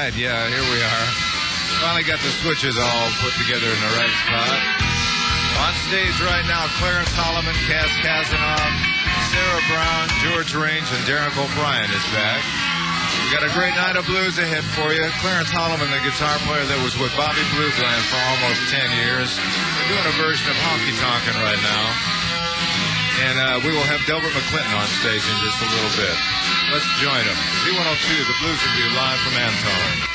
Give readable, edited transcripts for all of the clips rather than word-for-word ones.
right, yeah, here we are. Finally got the switches all put together in the right spot. On stage right now, Clarence Holloman, Cass Kazanov, Sarah Brown, George Range, and Derek O'Brien is back. We got a great night of blues ahead for you. Clarence Holloman, the guitar player that was with Bobby Bluesland for almost 10 years. We're doing a version of Honky Tonkin' right now. And we will have Delbert McClinton on stage in just a little bit. Let's join him. Z102, the Blues Review, live from Antone.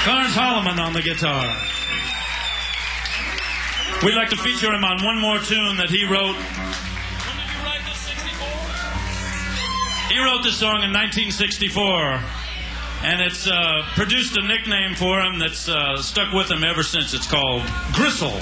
Clarence Holloman on the guitar. We'd like to feature him on one more tune that he wrote. When did you write this, 64? He wrote this song in 1964. And it's produced a nickname for him that's stuck with him ever since. It's called Gristle.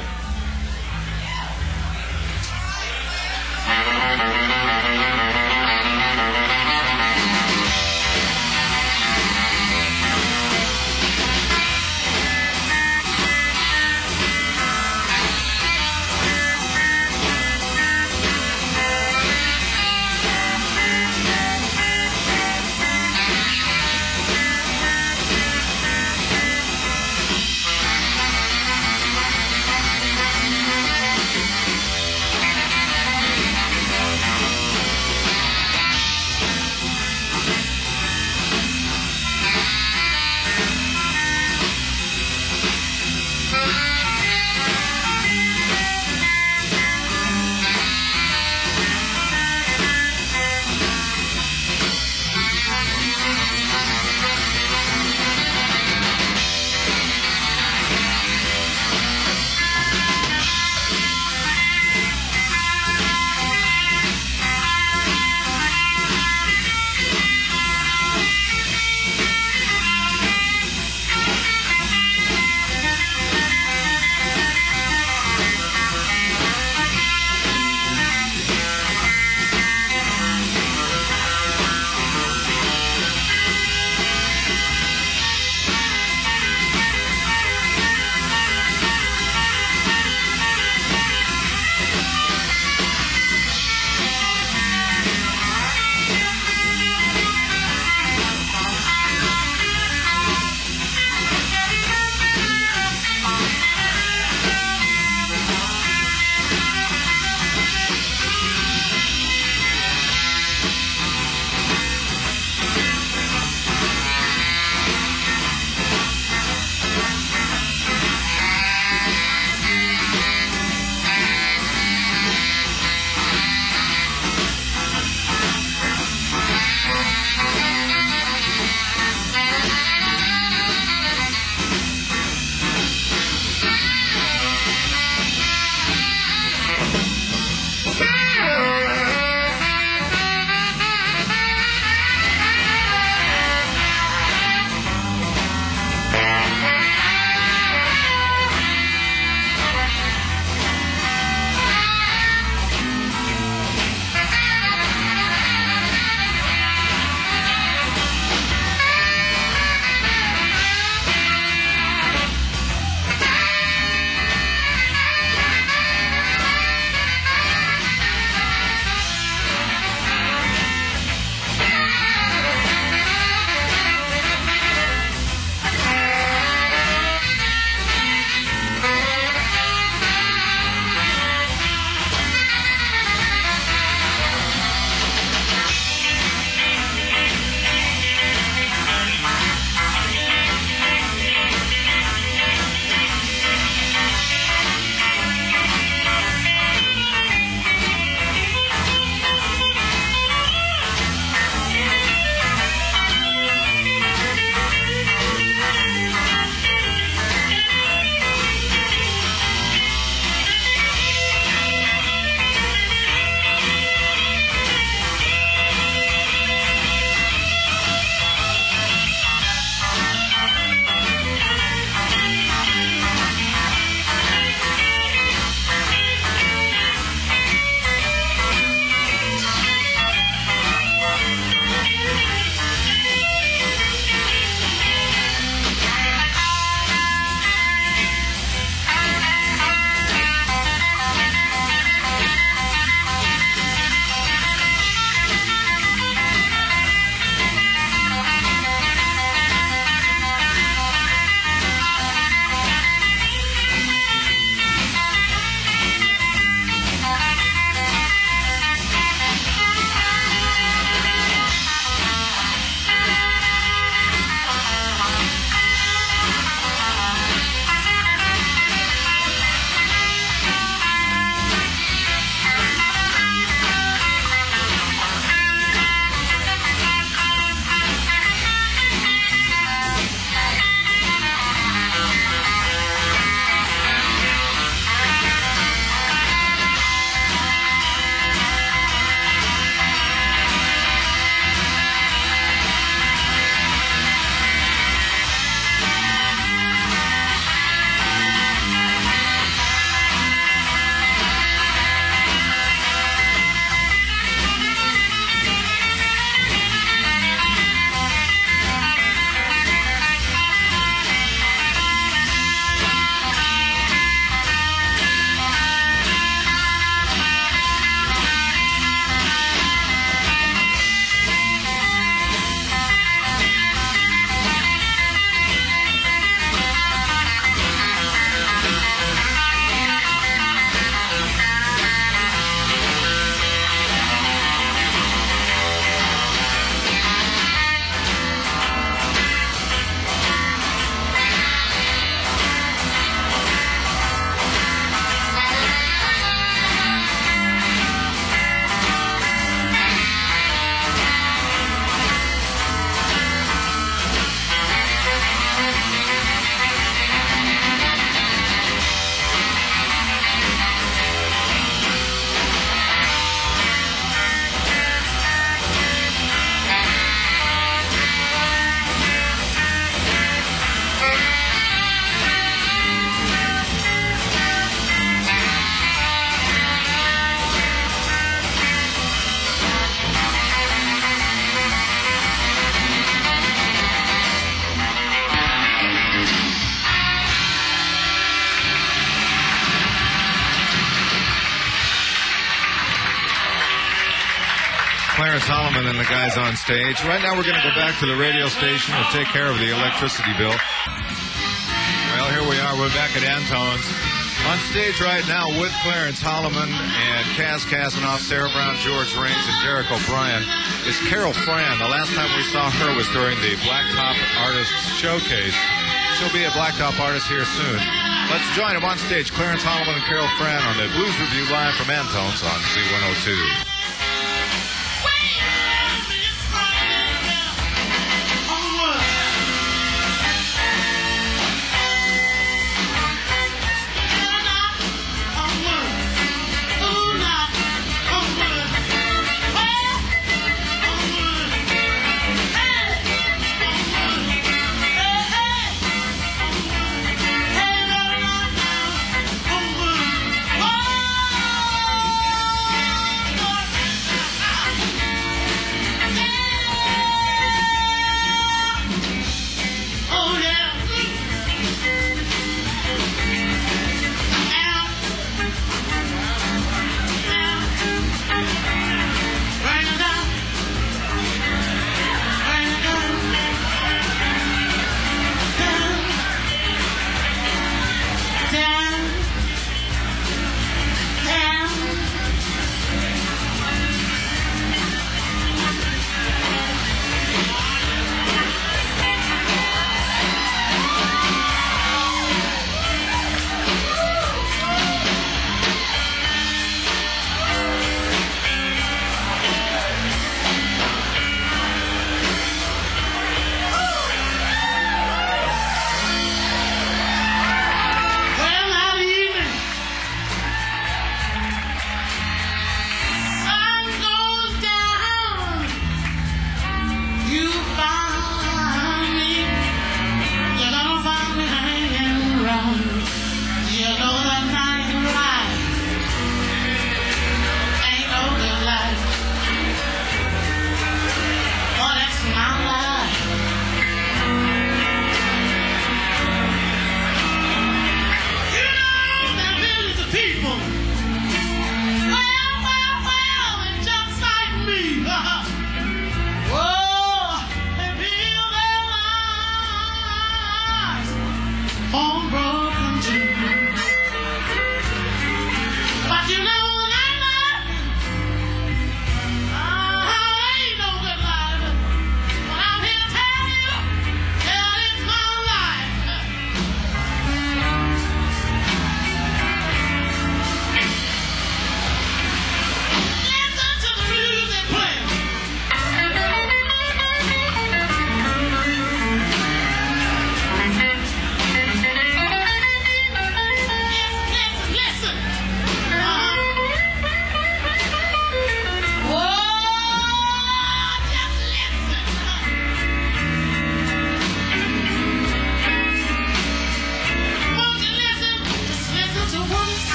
the guys on stage. Right now we're going to go back to the radio station and take care of the electricity bill. Well, here we are. We're back at Antone's. On stage right now with Clarence Holloman and Kaz Kazanoff, Sarah Brown, George Raines, and Derek O'Brien is Carol Fran. The last time we saw her was during the Blacktop Artists Showcase. She'll be a Blacktop artist here soon. Let's join them on stage, Clarence Holloman and Carol Fran on the Blues Review live from Antone's on Z102.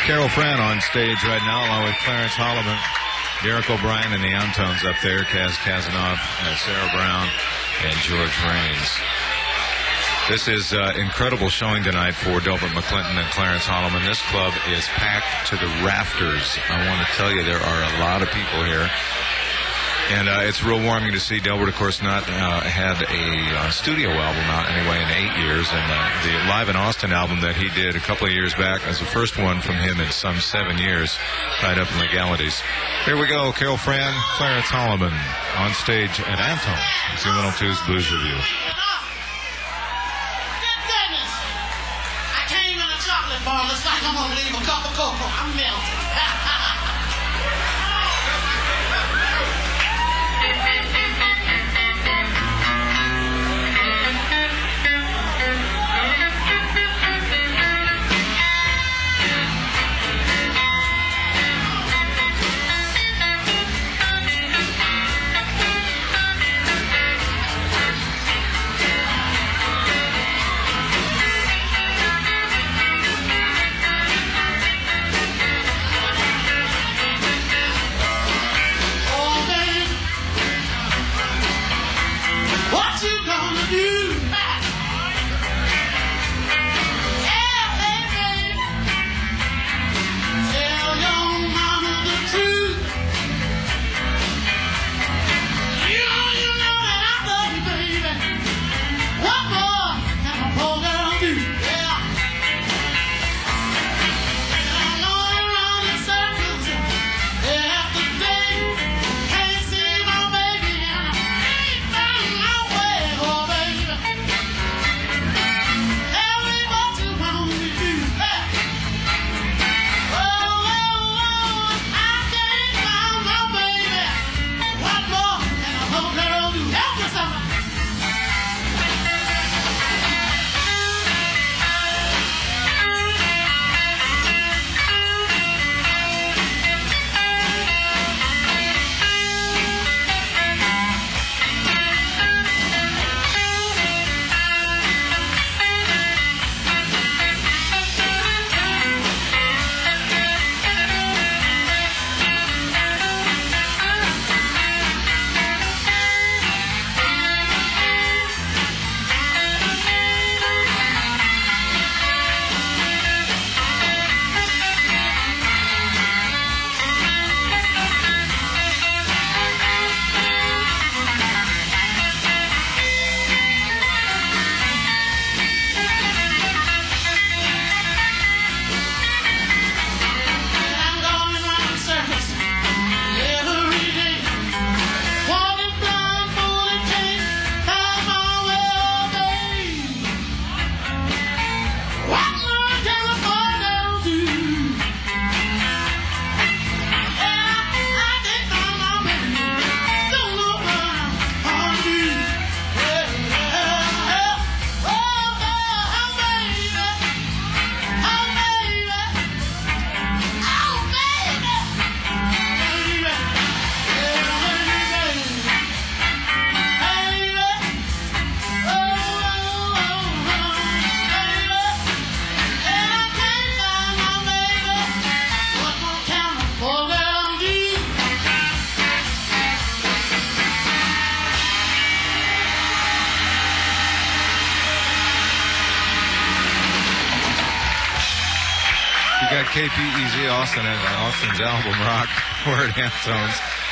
Carol Fran on stage right now, along with Clarence Holloman, Derek O'Brien, and the Antones up there, Kaz Kazanoff, Sarah Brown, and George Rains. This is incredible showing tonight for Delbert McClinton and Clarence Holloman. This club is packed to the rafters. I want to tell you, there are a lot of people here. And it's real warming to see Delbert, of course, not had a studio album out anyway in 8 years. And the Live in Austin album that he did a couple of years back was the first one from him in some 7 years, tied up in legalities. Here we go, Carol Fran, Clarence Holloman on stage at Anton. Z102's Blues Review. It's like I'm gonna leave a cup of cocoa. I'm melting. KPEZ Austin and Austin's album Rock. We're at Antone's.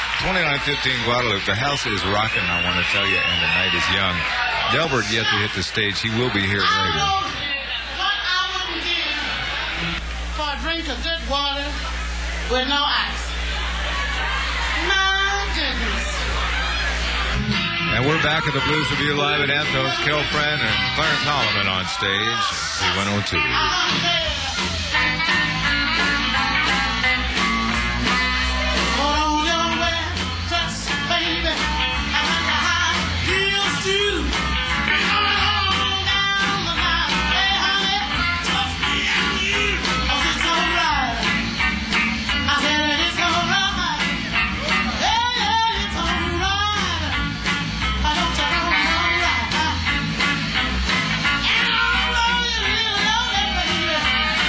2915 Guadalupe. The house is rocking, I want to tell you, and the night is young. Delbert yet to hit the stage. He will be here later. What I wouldn't give for a drink of good water with no ice. My goodness. And we're back at the Blues Review live at Antone's. Carol Fran and Clarence Holloman on stage. Z102. Yeah.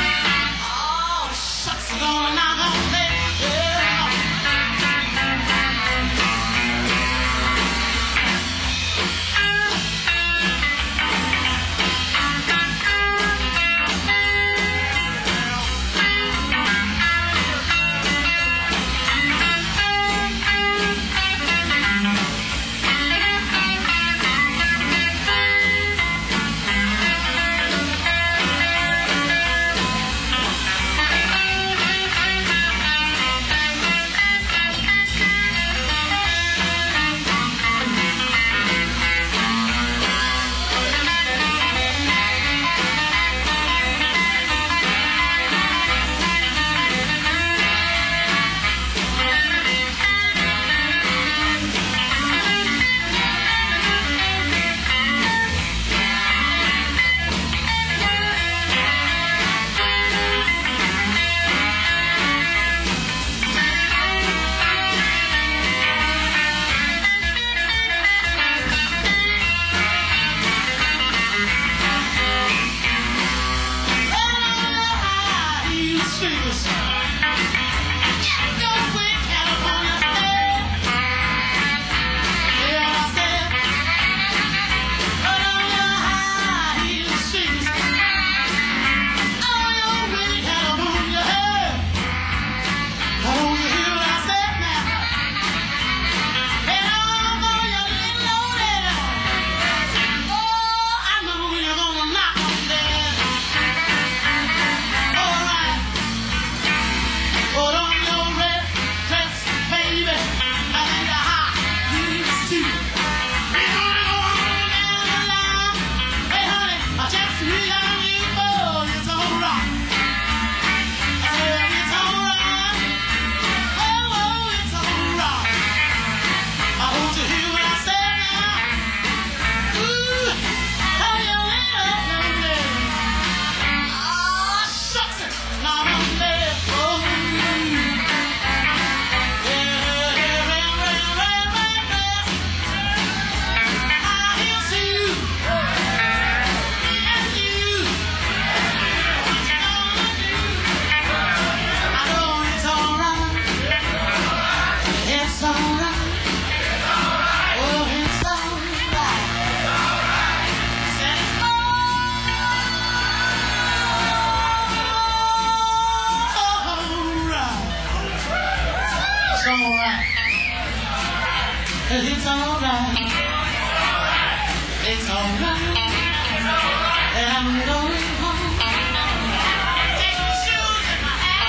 It's alright. And I'm going home. Take my shoes and my hat.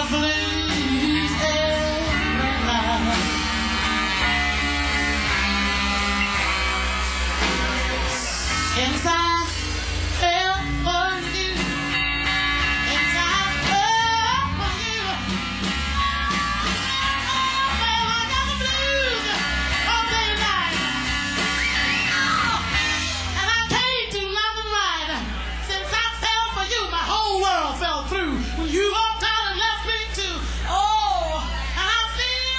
blues every night. Since I fell for you, since I fell for you, well, I got the blues all day and night. And I can't do nothing right. Since I fell for you, my whole world fell through. When you walked out and left me too. Oh, and I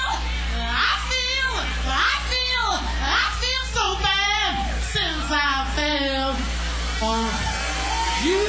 feel so bad since I fell for you.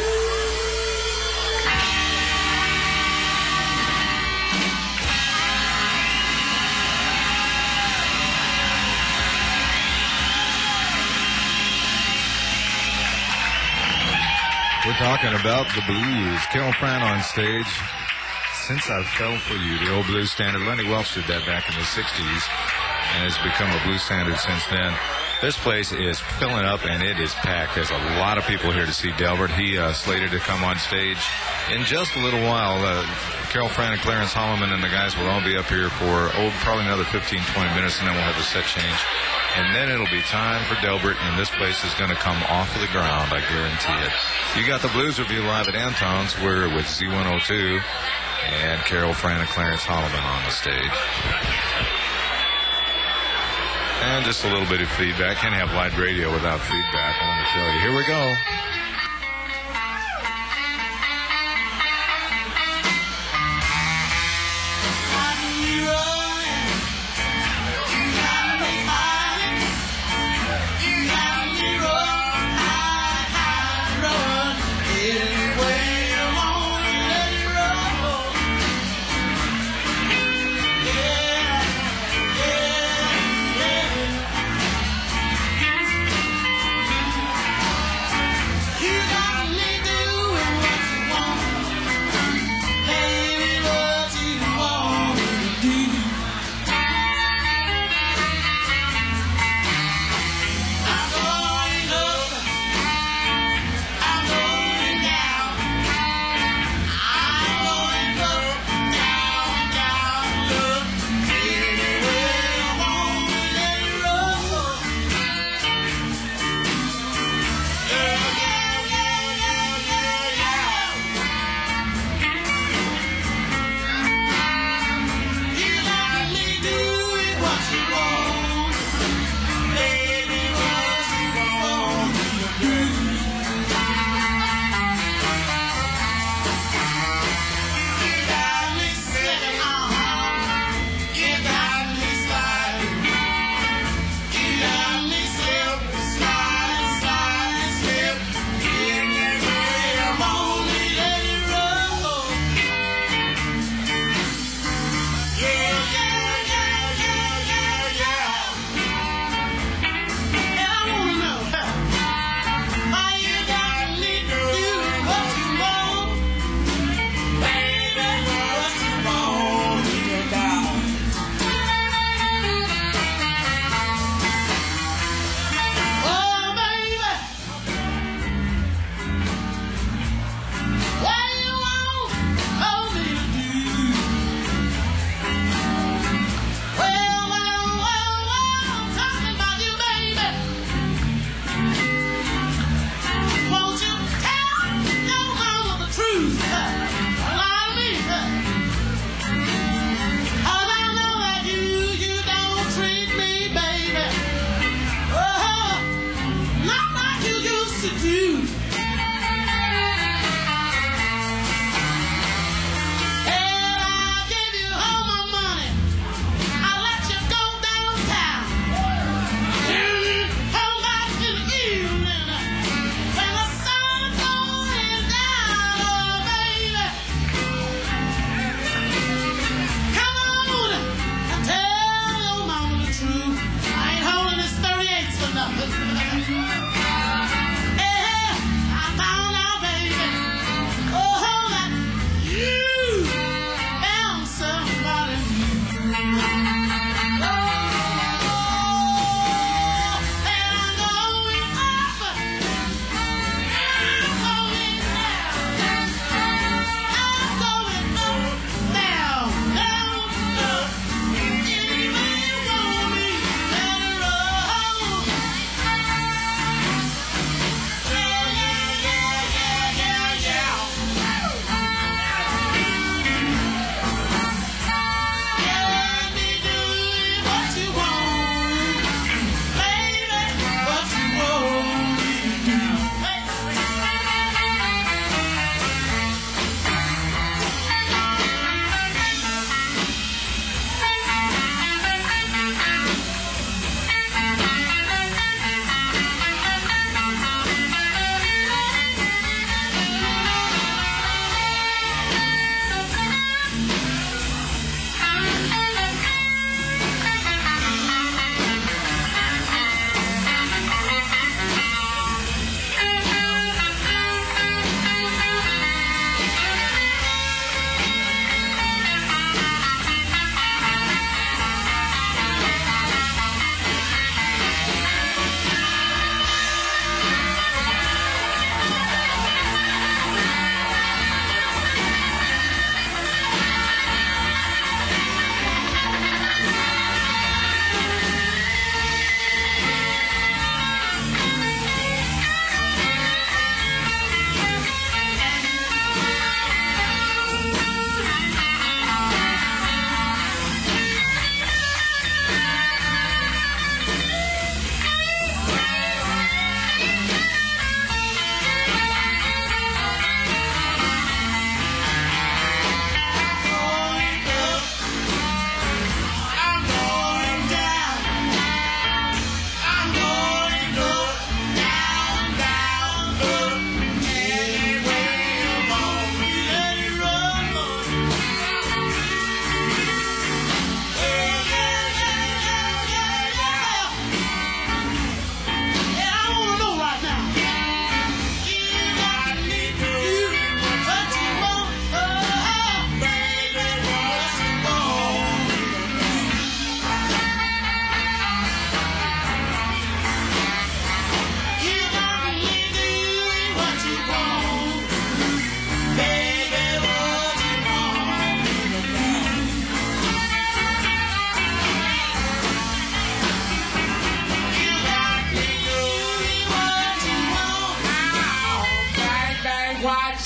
We're talking about the blues. Carol Fran on stage. Since I Fell for You, the old blues standard. Lenny Welch did that back in the 60s and has become a blues standard since then. This place is filling up and it is packed. There's a lot of people here to see Delbert. He slated to come on stage in just a little while. Carol Fran and Clarence Holloman and the guys will all be up here for probably another 15, 20 minutes, and then we'll have the set change. And then it'll be time for Delbert, and this place is going to come off of the ground, I guarantee it. You got the Blues Review live at Anton's. We're with Z102 and Carol Fran and Clarence Holloman on the stage. And just a little bit of feedback. Can't have live radio without feedback, I want to tell you. Here we go.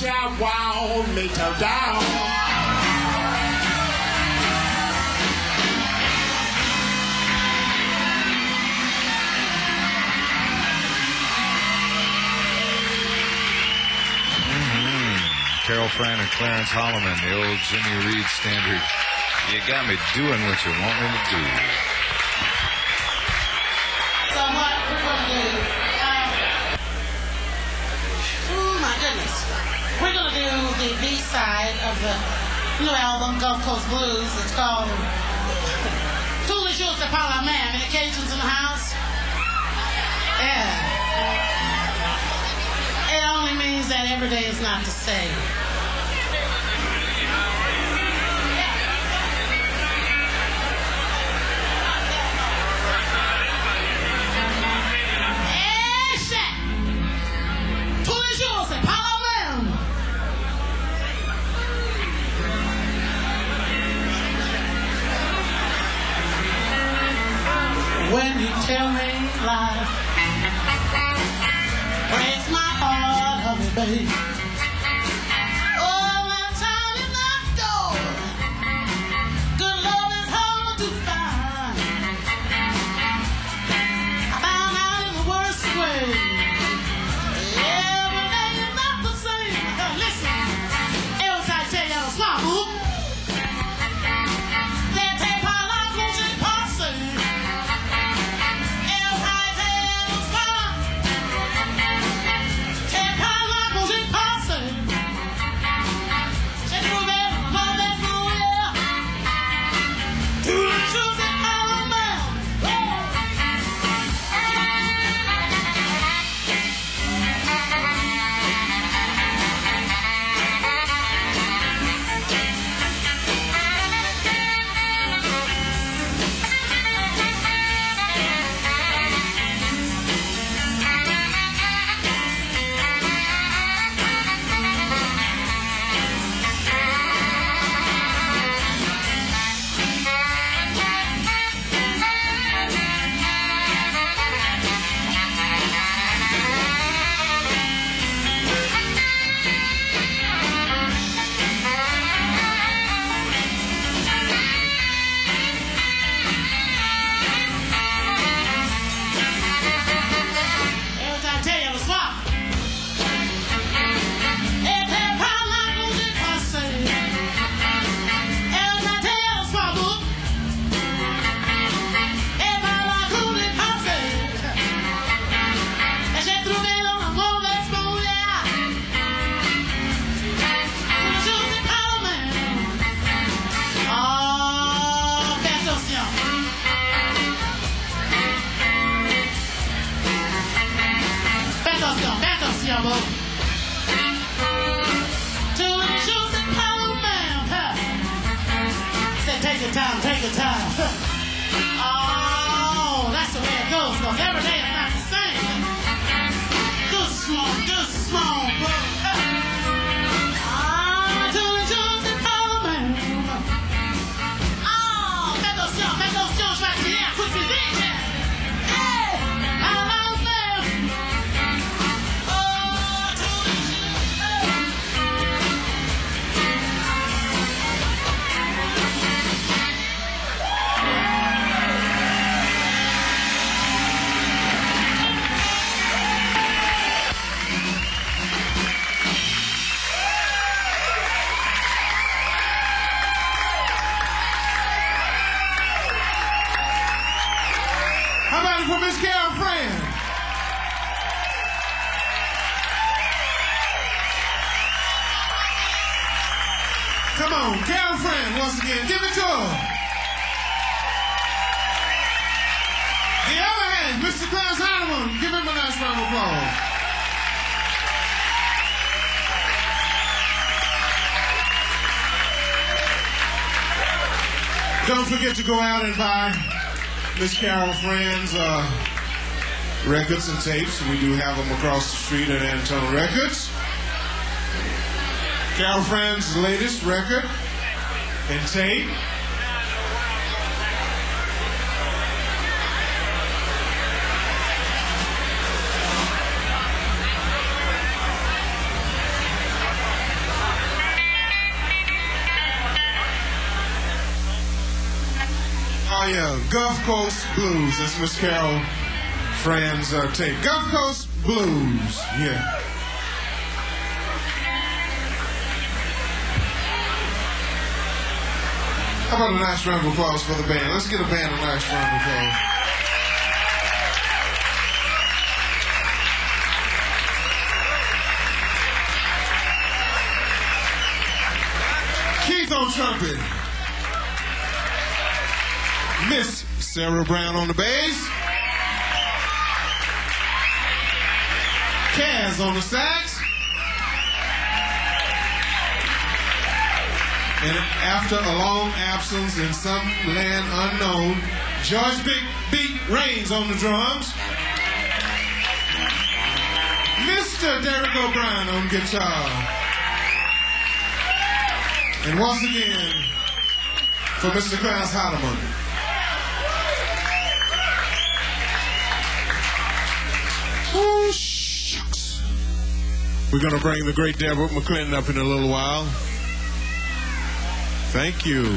shout, wow, me to down. Carol Fran and Clarence Holloman, the old Jimmy Reed standard. You got me doing what you want me to do. So what we're going to do, oh my goodness, we're going to do the B-side of the new album, Gulf Coast Blues. It's called Tous les jours c'est pas la même. Any Cajuns in the house? Yeah. It only means that every day is not the same. When you tell me lies, breaks my heart, honey, babe. Oh, when time is not door, good love is hard to find. I found out in the worst way, every day is not the same. Listen, every time I tell you I'm smart, boo. Take your time. Oh, that's the way it goes. Because every day is not the same. Good small, bro. Fais attention, je vais attirer un coup de musique. Hey, à l'enfer. Oh, tous les jours. For Miss Carol Fran. Come on, Carol Fran once again. Give it to her. The other hand, Mr. Clarence Holloman. Give him a nice round of applause. Don't forget to go out and buy Miss Carol Fran's records and tapes. We do have them across the street at Antone Records. Carol Fran's latest record and tape. Oh, yeah, Gulf Coast Blues. That's Miss Carol Fran's tape. Gulf Coast Blues, yeah. How about a nice round of applause for the band? Let's get a band a nice round of applause. Keith on trumpet. Miss Sarah Brown on the bass. Kaz on the sax. And after a long absence in some land unknown, George Big Beat Rains on the drums. Mr. Derek O'Brien on guitar. And once again, for Mr. Klaus Hardeman. Oh, shucks. We're going to bring the great Deborah McClinton up in a little while. Thank you.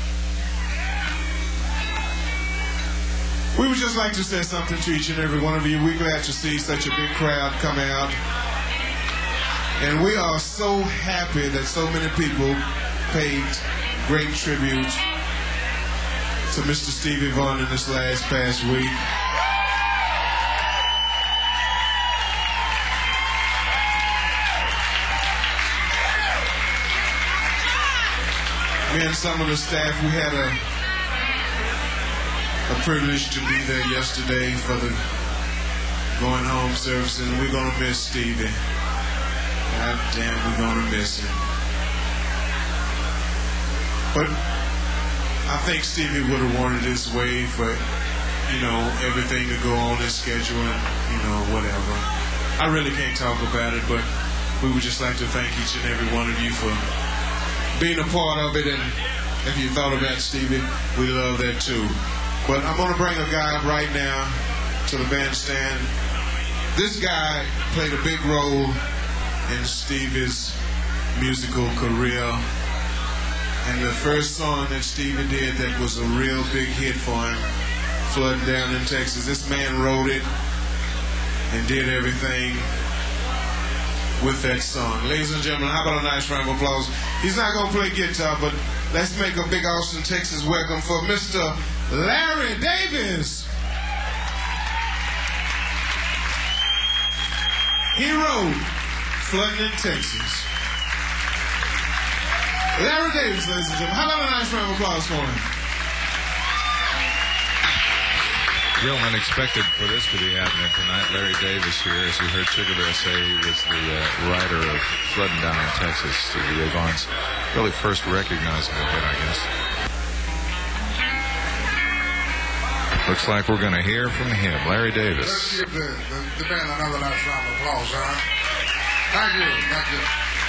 We would just like to say something to each and every one of you. We're glad to see such a big crowd come out. And we are so happy that so many people paid great tribute to Mr. Stevie Vaughan in this past week. Me and some of the staff, we had a privilege to be there yesterday for the going home service, and we're going to miss Stevie. God damn, we're going to miss him. But I think Stevie would have wanted this way for, everything to go on his schedule and, whatever. I really can't talk about it, but we would just like to thank each and every one of you for being a part of it, and if you thought about Stevie, we love that too. But I'm going to bring a guy up right now to the bandstand. This guy played a big role in Stevie's musical career. And the first song that Stevie did that was a real big hit for him, Flooding Down in Texas. This man wrote it and did everything with that song. Ladies and gentlemen, how about a nice round of applause? He's not going to play guitar, but let's make a big Austin, Texas welcome for Mr. Larry Davis. He wrote Flooding in Texas. Larry Davis, ladies and gentlemen. How about a nice round of applause for him? Real unexpected for this to be happening tonight. Larry Davis here, as you heard Sugar Bear say, he was the writer of Flooding Down in Texas, Stevie Ray Vaughan's really first recognizable hit, I guess. Looks like we're going to hear from him, Larry Davis. Let's give the band another nice round of applause, huh? Thank you, thank you.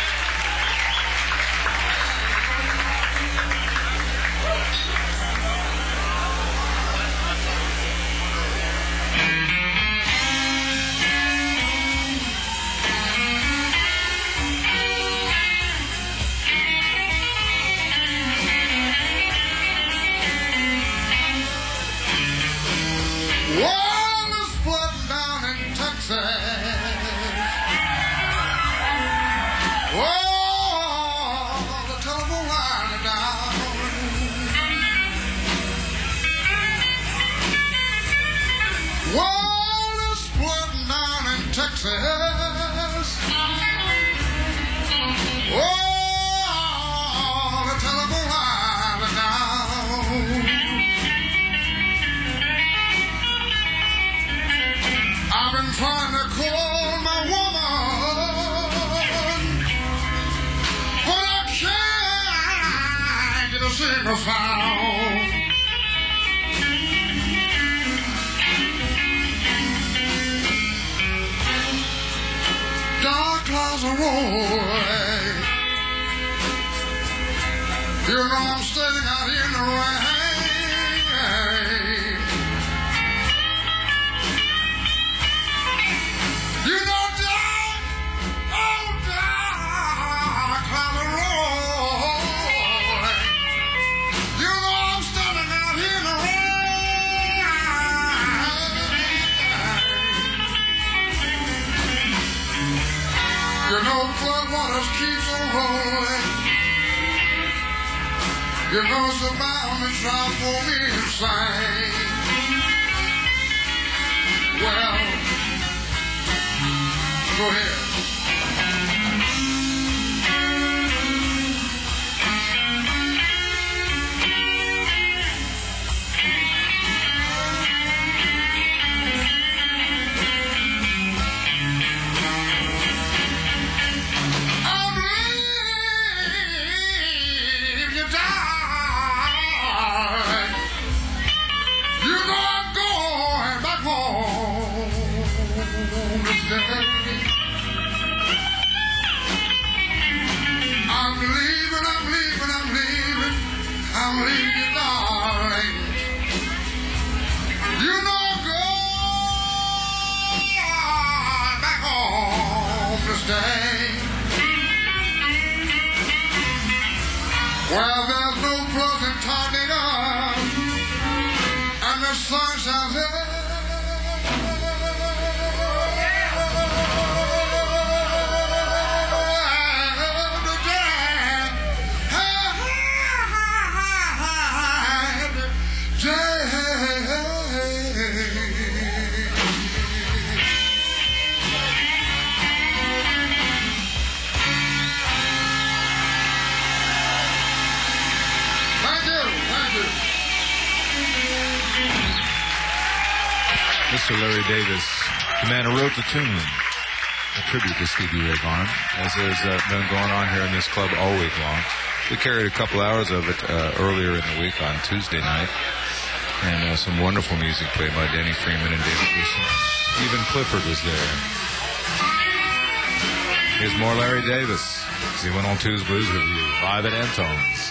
Dark clouds are rolling. You know I'm standing out in the rain. You know dark, oh dark clouds are rolling. You know I'm standing out in the rain. You know somebody tried for me insane. Well, go ahead. I'm leaving you, darling. You know I'm going back home to stay. Well, there's no closing tornado, and the sun shines every Mr. Larry Davis, the man who wrote the tune, a tribute to Stevie Ray Vaughan, as has been going on here in this club all week long. We carried a couple hours of it earlier in the week on Tuesday night, and some wonderful music played by Danny Freeman and David Wilson. Even Clifford was there. Here's more Larry Davis as he went on Tuesday's Blues Review, live at Antone's.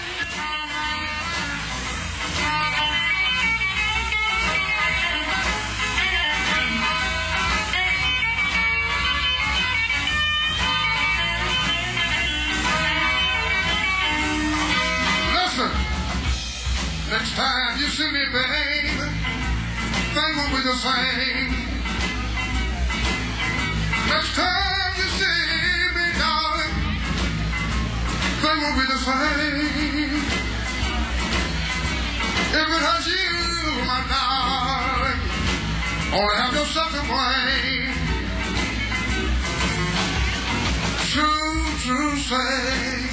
Next time you see me, babe, things won't be the same. Next time you see me, darling, things won't be the same. If it hurts you, my darling, only have yourself to blame. True say,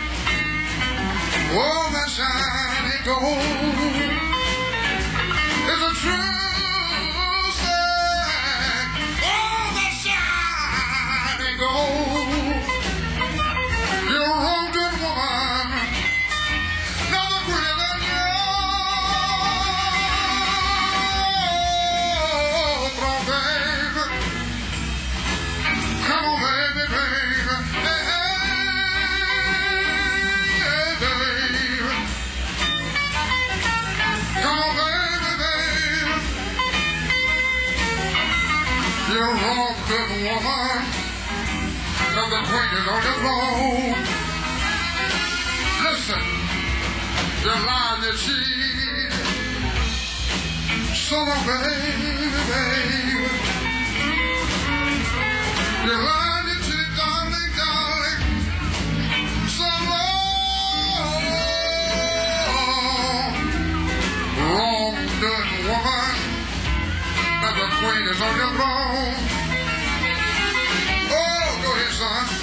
oh, that shiny gold is a true say. Oh, that shiny gold. You're a wrong good woman, never greater than you. Come on, baby. Come on, baby, baby. You're a wrong good woman, now the queen is on your throne. Listen, you're lying to cheat. So long, baby. You're lying to cheat, darling, darling. So long, wrong good woman, now the queen is on your throne. Oh, go ahead, son.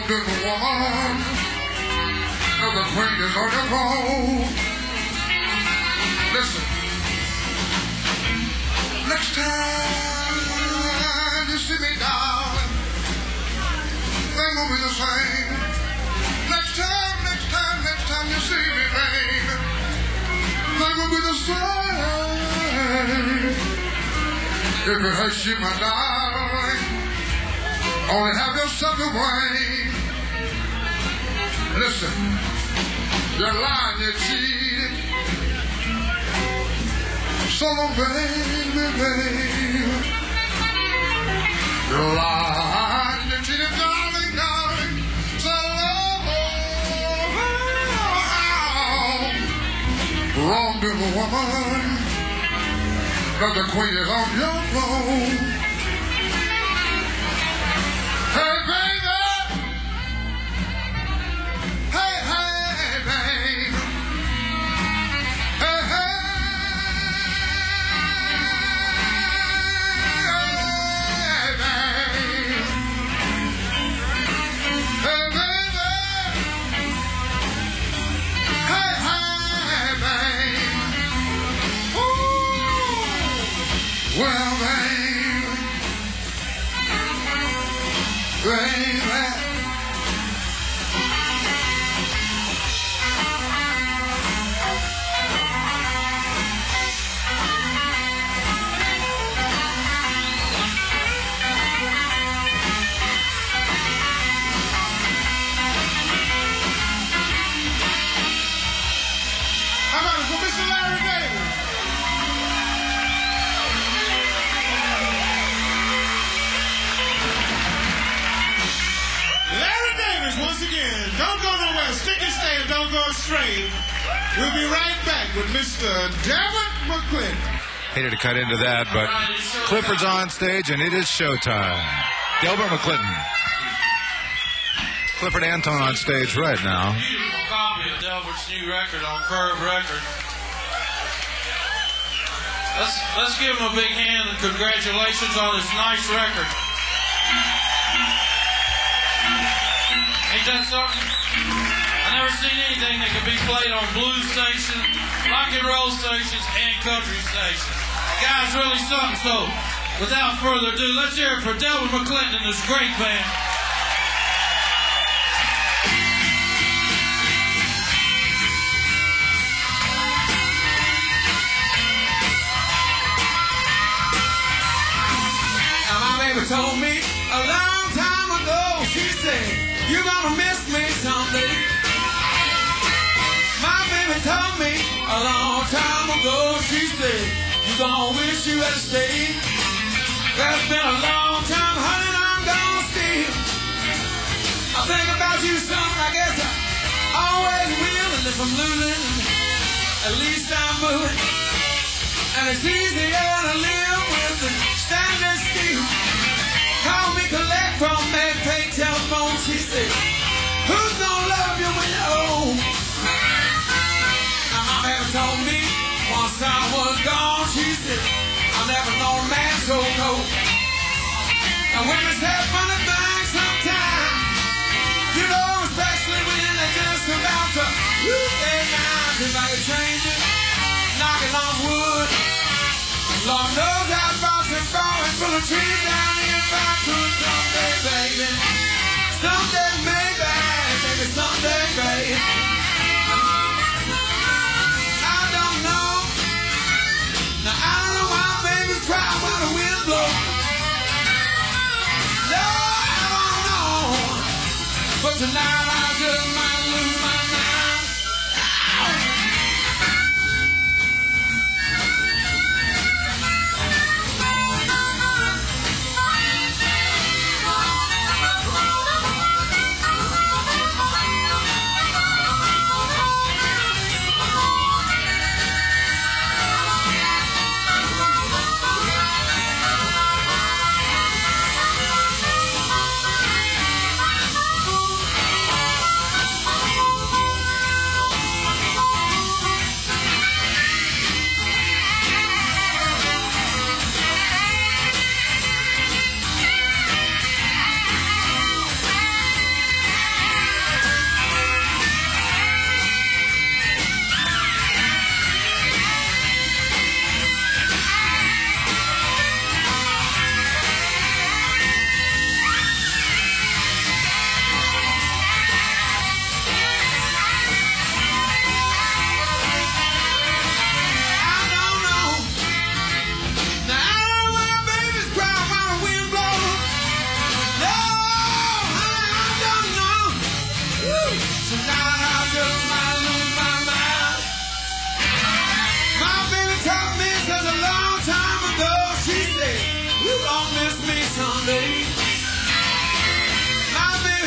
wronged woman. Now the queen is on your throne. Listen. Next time you see me down, things won't be the same. Next time you see me, babe, things won't be the same. If it hurts you, my darling, only have yourself to blame. Listen, you're lying, you're cheating. So long, baby, baby. You're lying, you're cheating, darling, darling. So long, wrongdoing woman. But the queen is on your throne. Hey, baby. Hey, hey, baby. Hey, hey. Well, baby. How about it for Mr. Larry Davis? Once again, don't go nowhere. Stick and stay and don't go astray. We'll be right back with Mr. Delbert McClinton. Hated to cut into that, but Clifford's on stage and it is showtime. Delbert McClinton. Clifford Anton on stage right now. Beautiful copy of Delbert's new record on Curve Records. Let's give him a big hand and congratulations on this nice record. Ain't that something? I never seen anything that could be played on blues stations, rock and roll stations, and country stations. The guy's really something, so without further ado, let's hear it for Delbert McClinton and this great band. Now my baby told me a long time ago, she said, you're gonna miss me someday. My baby told me a long time ago, she said, you're gonna wish you had stayed. That's been a long time, honey, and I'm gonna stay. I think about you, son, I guess I always will. And if I'm losing, at least I'm moving. And it's easier to live with than standing still. Call me collect from and pay telephone, she said. Who's gonna love you when you're old? Now my baby told me once I was gone, she said, I'll never know a man so cold. Now women say funny things sometimes, you know, especially when they're just about to lose their minds. It's like a train just knocking on wood. Lord knows how fast it's falling full of trees down here if I could someday, baby. Someday, maybe, maybe someday, baby. I don't know. Now I don't know why babies cry when the wind blows. No, I don't know. But tonight I just might lose my mind.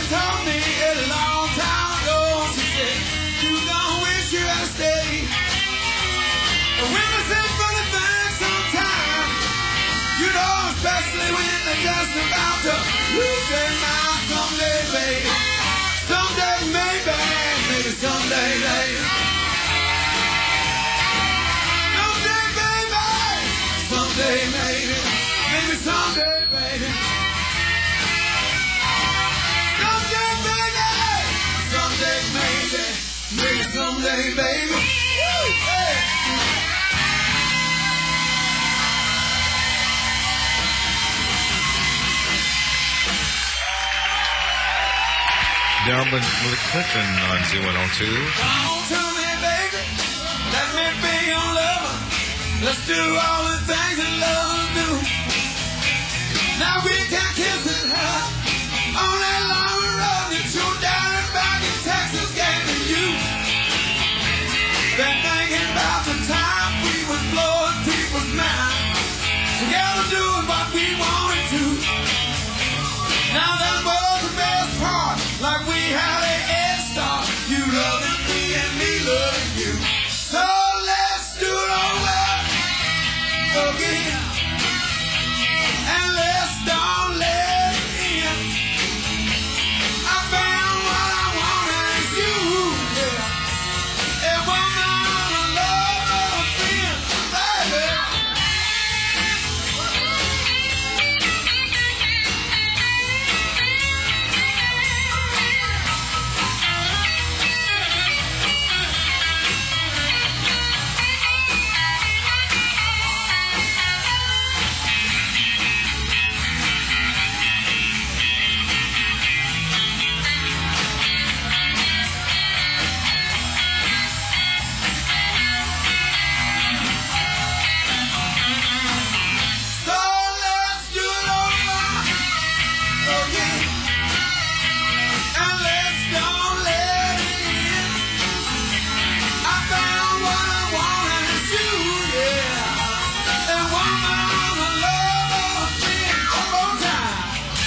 told me a long time ago. She said, you gonna wish you had stayed. Women say funny things sometimes, you know, especially when they're just about to lose their mind. Someday, baby, someday, maybe, maybe someday, later. Someday, baby, someday, maybe, maybe someday, baby. Someday, baby, someday, maybe, maybe someday, baby. Woo! Hey! Delvin McClinton on Z102. Come on to me, baby. Let me be your lover. Let's do all the things that lovers do. Now we can kiss and hug on that long road that you're down and back in Texas gave to you. Been thinking about the time we was blowing people's minds, together doing what we wanted to. Now that was the best part, like we had a head start. You loving me and me loving you. So let's do it over again. And let's don't let it in. I found what I want and it's you, yeah. And woman, I love a friend, baby. So let's do it over again. And let's don't let it in. I found what I want and it's you, yeah. And woman, I'm a lover of me. One more time.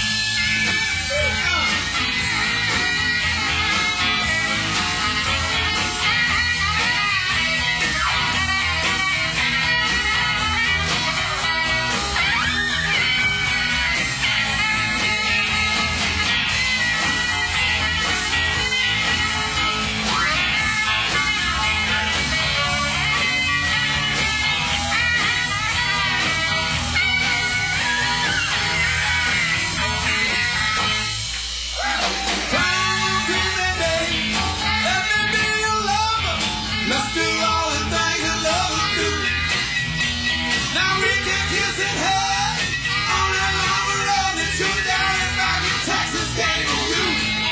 Let's do all the things that lovers do. Now we can kiss and hug on that long road that you're down and back in Texas gave to you.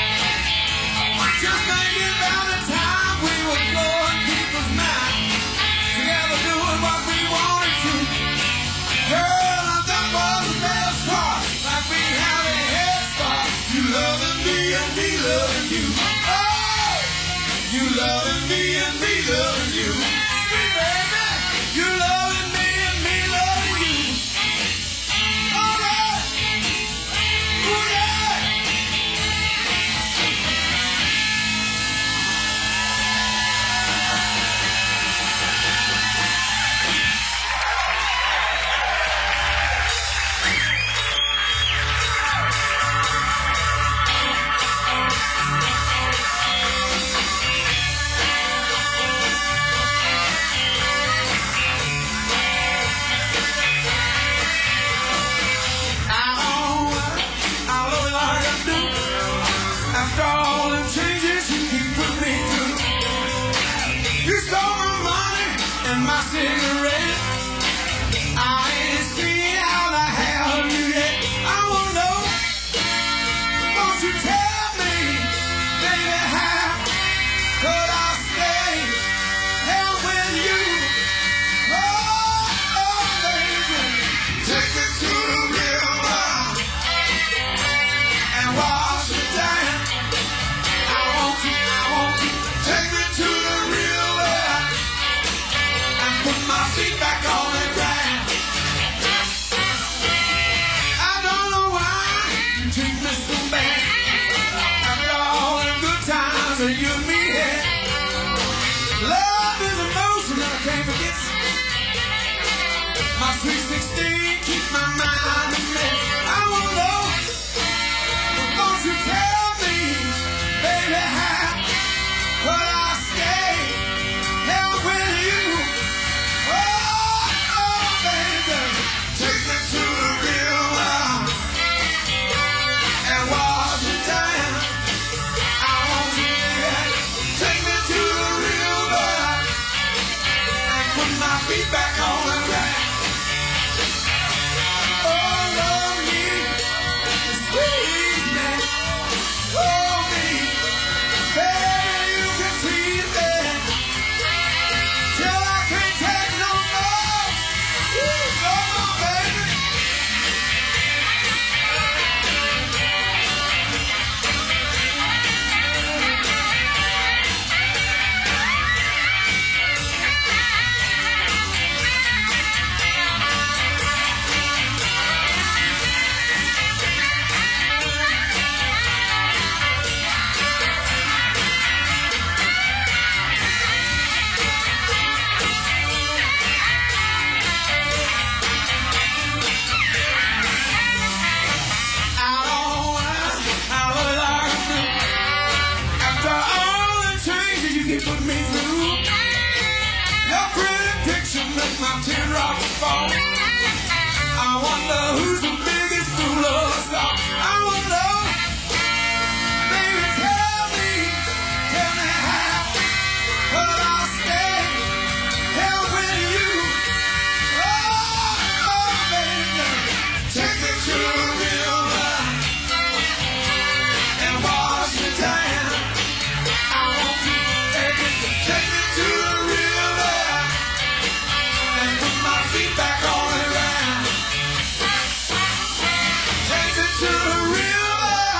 Just thinking about the time we were blowing people's minds, together doing what we wanted to. Girl, that was the best part, like we had a head start. You loving me and me loving you. Oh, you loving me and me loving you. Sweet baby, you loving me and me loving you. All right. Ooh, yeah. Sweet 16, keep my mind in me. I wanna know, won't you tell me, baby, how could I stay here with you? Oh, baby, take me to the river and wash it down. I want you there. Take me to the river and put my feet back on the ground. Oh, love me, squeeze me, hold me, baby, you can tease me till I can't take no more. No more, baby. My teardrops fall. I wonder who's the biggest fool of us all. I wonder, baby, tell me how could I stay here with you? Oh, baby, take me to the river and wash me down. I want to take me to the river and put my feet back on the ground. Take me to the river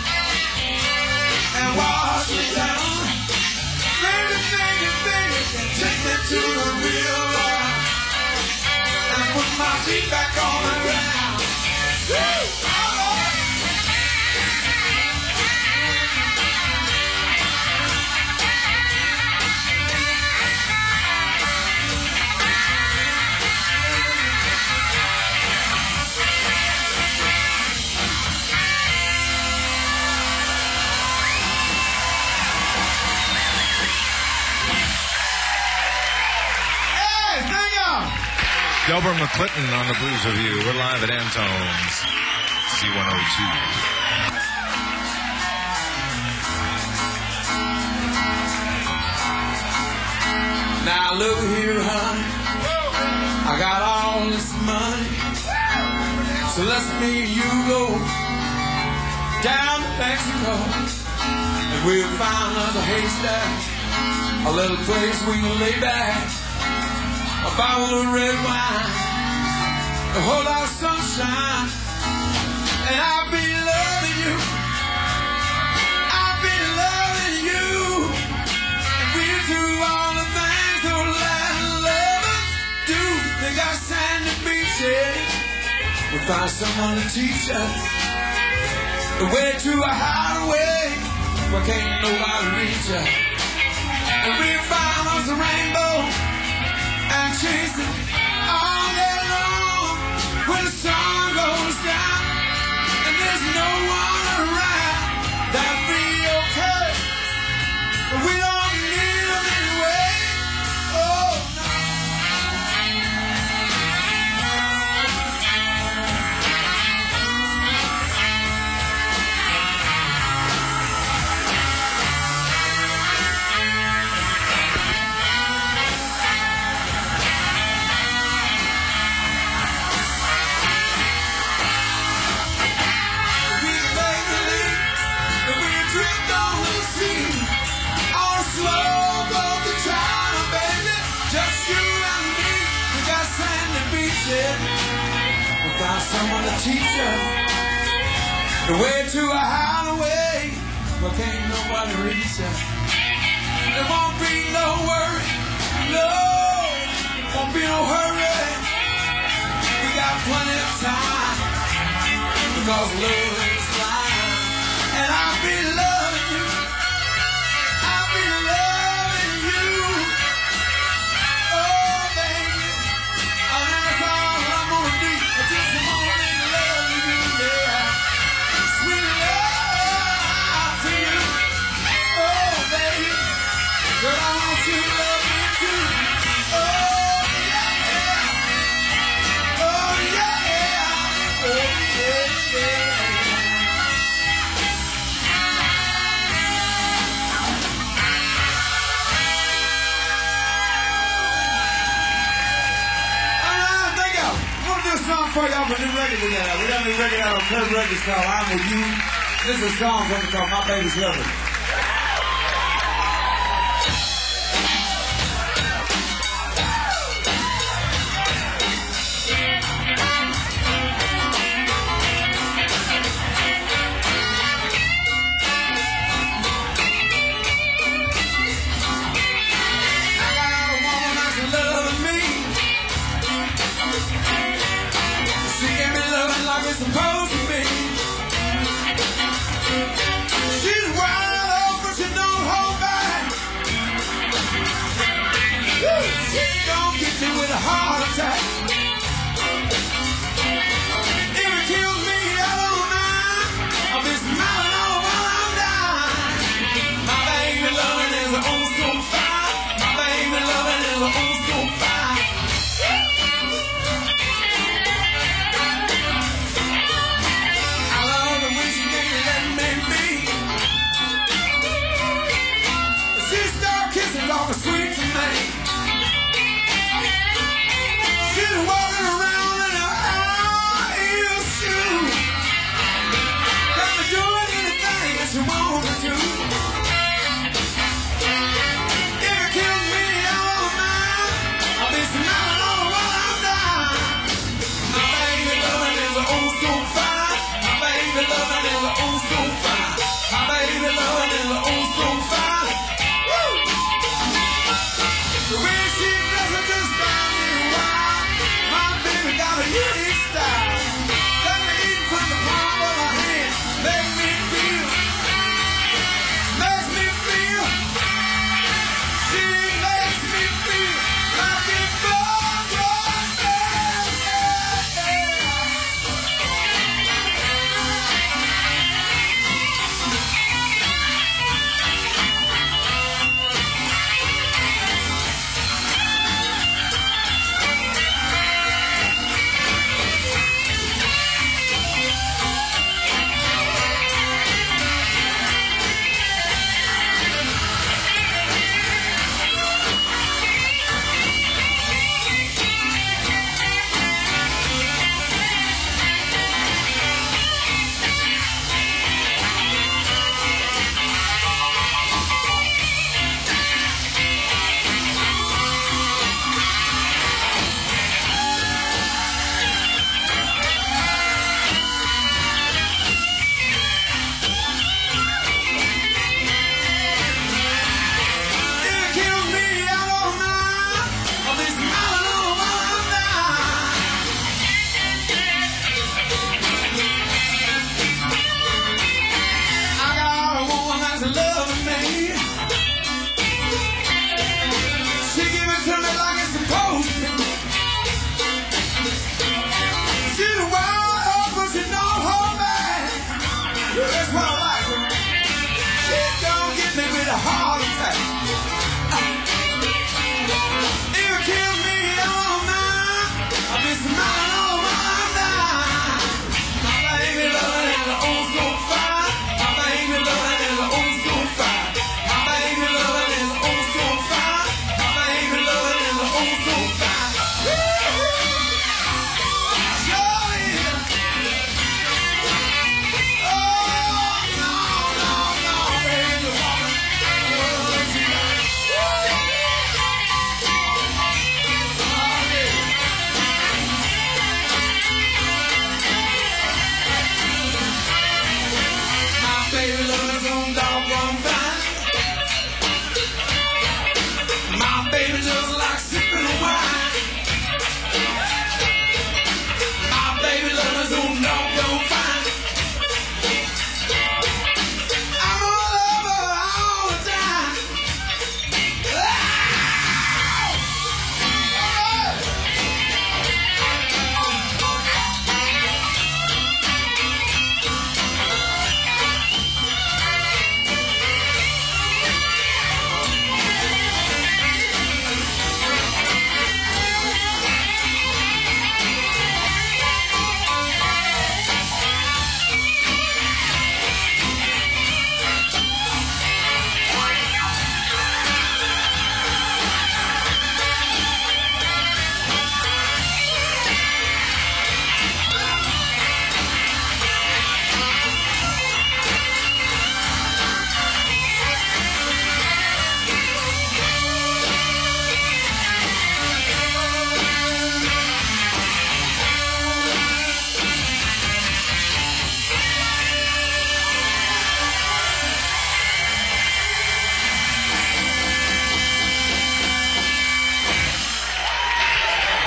and wash me down. Baby, baby, baby, take me to the river and put my feet back on the ground. Woo! Delbert McClinton on the Blues Review. We're live at Antone's C102. Now look here, honey, I got all this money, so let's me and you go down to Mexico, and we'll find us a haystack, a little place we can lay back, a bottle of red wine, a whole lot of sunshine, and I'll be loving you. I'll be loving you. And we'll do all the things old Latin lovers do. They got sandy beaches. We'll find someone to teach us the way to a hideaway where can't nobody reach us. And we'll find us a rainbow and chase it all day long when the sun goes down and there's no one around. That'll be okay, but we don't need them anyway. Oh, no. Without someone to teach us the way to a hideaway where can't nobody reach us. There won't be no worry, no, won't be no hurry. We got plenty of time because love is flying, and I'll be loving you. I'll be loving you. Oh, baby, and that's all I off a new record together. We got a new record out on Curb Records called I'm With You. This is a song from it called My Baby's Loving. Like it's supposed to be. She's wild.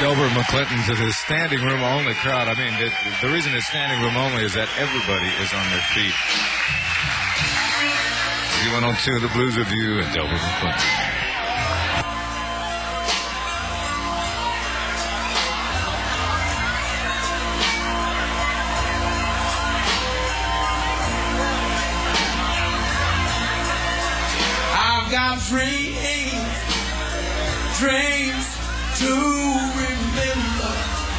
Delbert McClinton to the standing room only crowd. I mean, the reason it's standing room only is that everybody is on their feet. Z102, the Blues Review, and Delbert McClinton. I've got dreams to remember.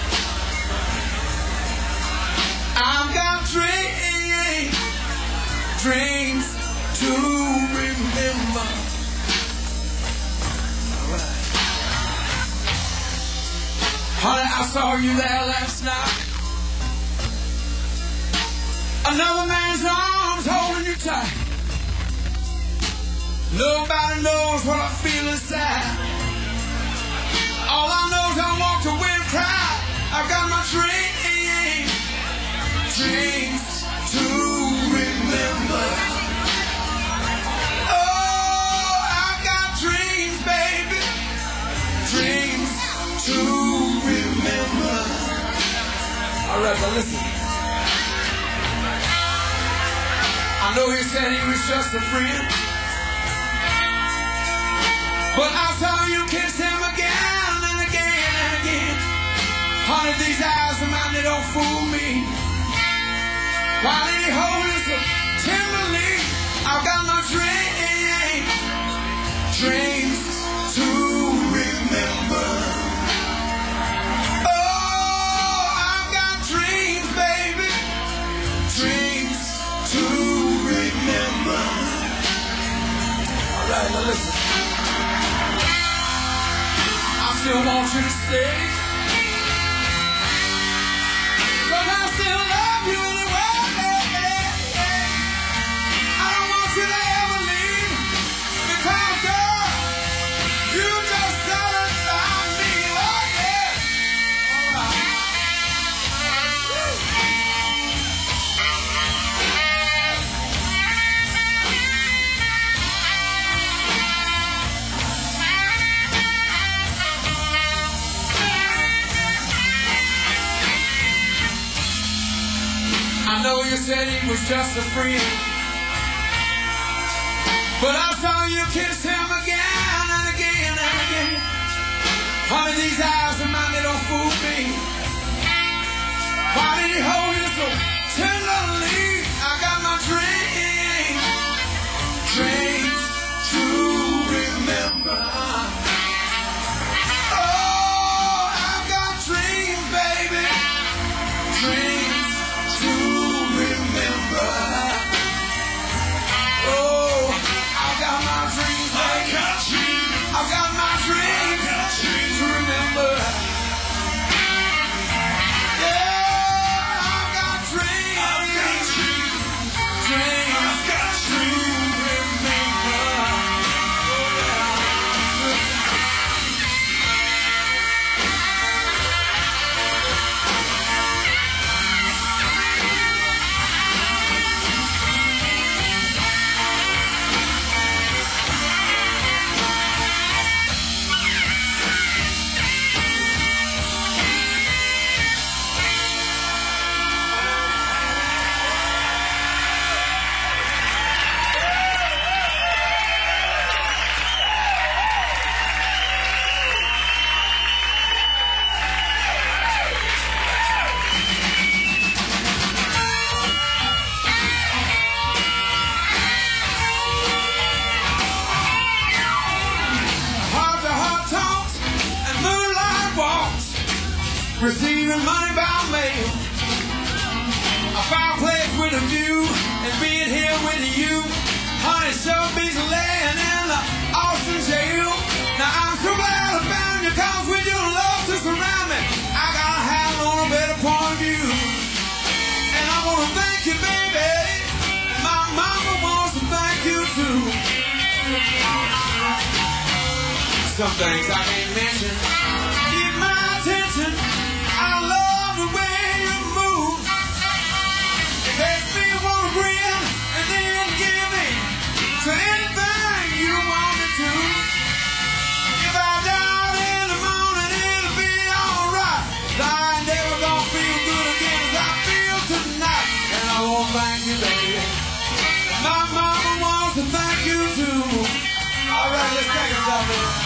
I've got dreams to remember. All right. Honey, I saw you there last night. Another man's arms holding you tight. Nobody knows what I feel inside. All I know is I walked away and cried. I've got my dreams to remember. Oh, I've got dreams, baby. Dreams to remember. All right, now listen. I know he said he was just a friend, but I saw you kiss him again and again and again. Honey, these eyes of mine, they don't fool me. Why did he hold you so tenderly? I've got my dreams to remember. Oh, I've got dreams, baby. Dreams to remember. All right, now listen. I still want you to stay, 'cause I still love you anyway. I don't want you to ever leave, because girl, you just satisfy me. Oh yeah. All right. I know you said he was just a friend, but I saw you kiss him again and again and again. Honey, these eyes of mine, they don't fool me. Why did he hold you so tenderly? I got my dreams to remember. Oh, I've got dreams, baby. Dreams to remember. Oh, I've got my dreams, baby. I've got my dreams to remember. Yeah, I've got dreams to remember. Receiving money by mail, a fireplace with a view, and being here with you. Honey, Sophie's laying in the Austin jail. Now I'm so glad I found you, 'cause with your love to surround me, I gotta have on a better point of view. And I wanna thank you, baby. My mama wants to thank you too. Some things I can't mention. Get my attention. I love the way you move. It makes me want to grin and then give in to anything you want me to. If I die in the morning, it'll be alright. thank you, baby. My mama wants to thank you too. All right, let's thank you, baby.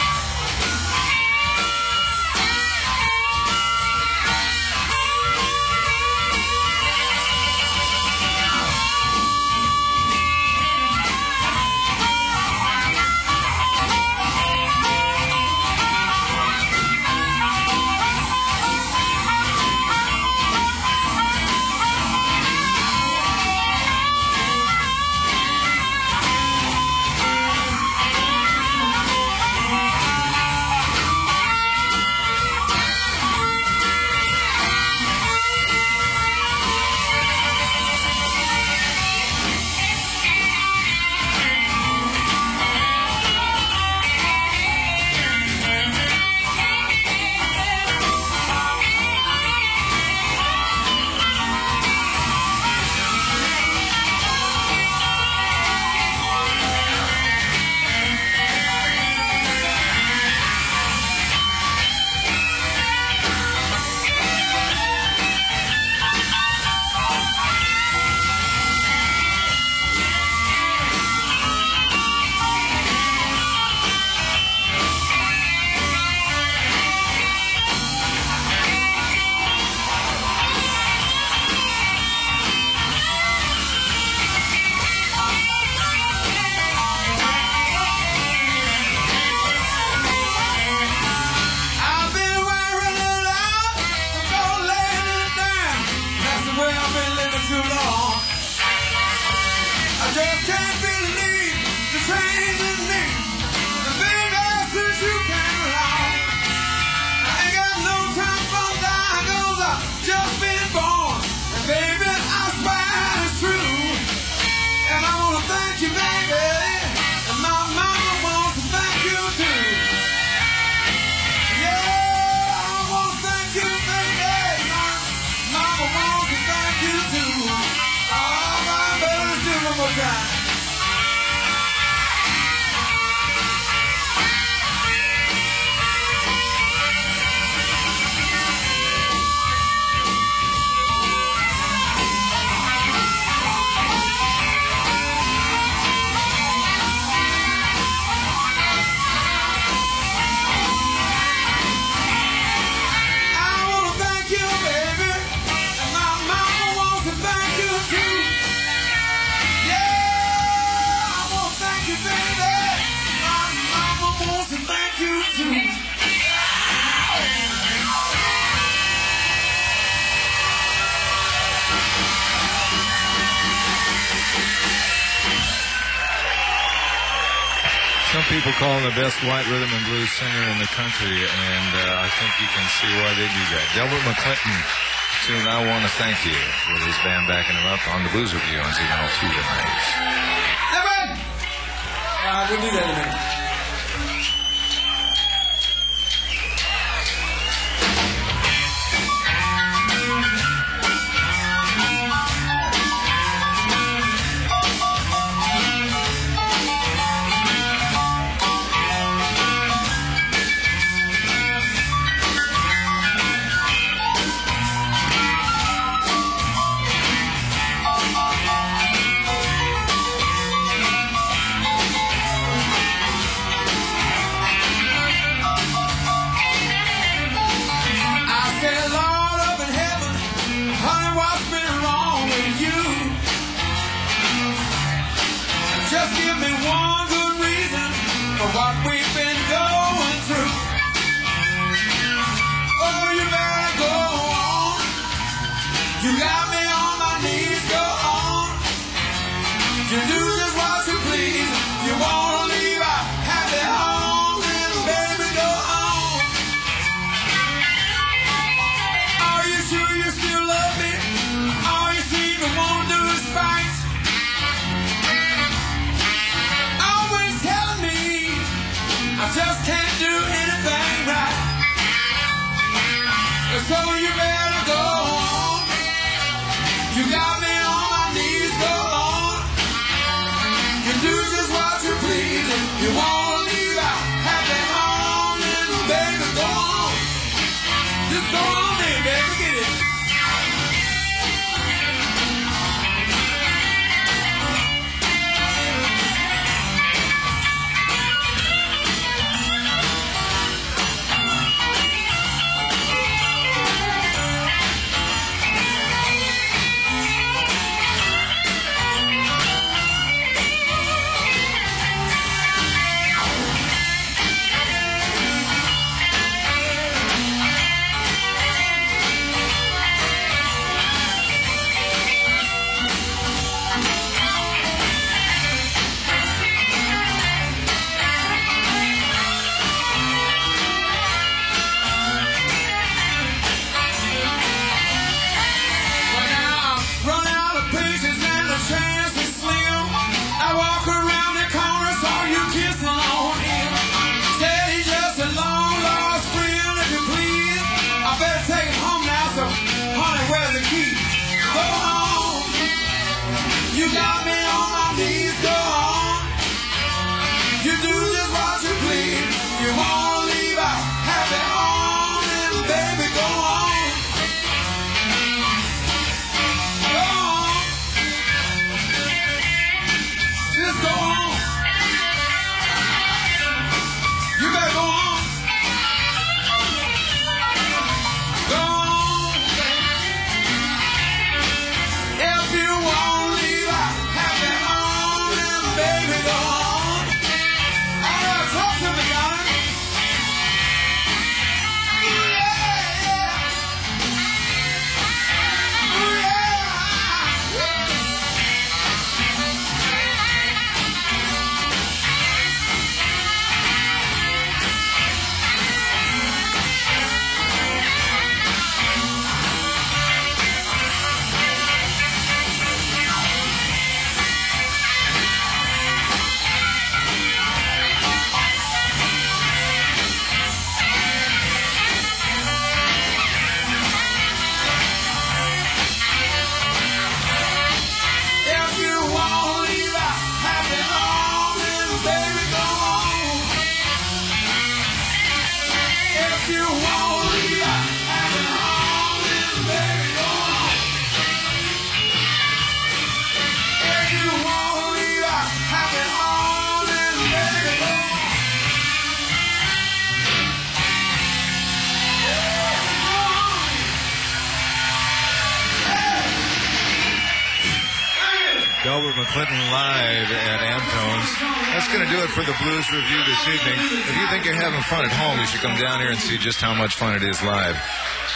Some people call him the best white rhythm and blues singer in the country, and I think you can see why they do that. Delbert McClinton, tune I Want to Thank You, with his band backing him up on the Blues Review on Z102 tonight. We'll do that in a minute. You got me on my knees, go on. You do just what you please. You won't leave out, have it on, and baby, go on. Go on. Just go on. You better go on. Go on. If you won't leave out, have it on, and baby, go on. All right, talk to me, darling. Ooh, yeah, yeah. Ooh, yeah. If you won't leave out, have it on, and baby, go on. If you won't leave out, have it on, and baby, go on. If you won't leave out, have it on, and baby, go on. Delbert McClinton live at Antone's. That's going to do it for the Blues Review this evening. If you think you're having fun at home, you should come down here and see just how much fun it is live.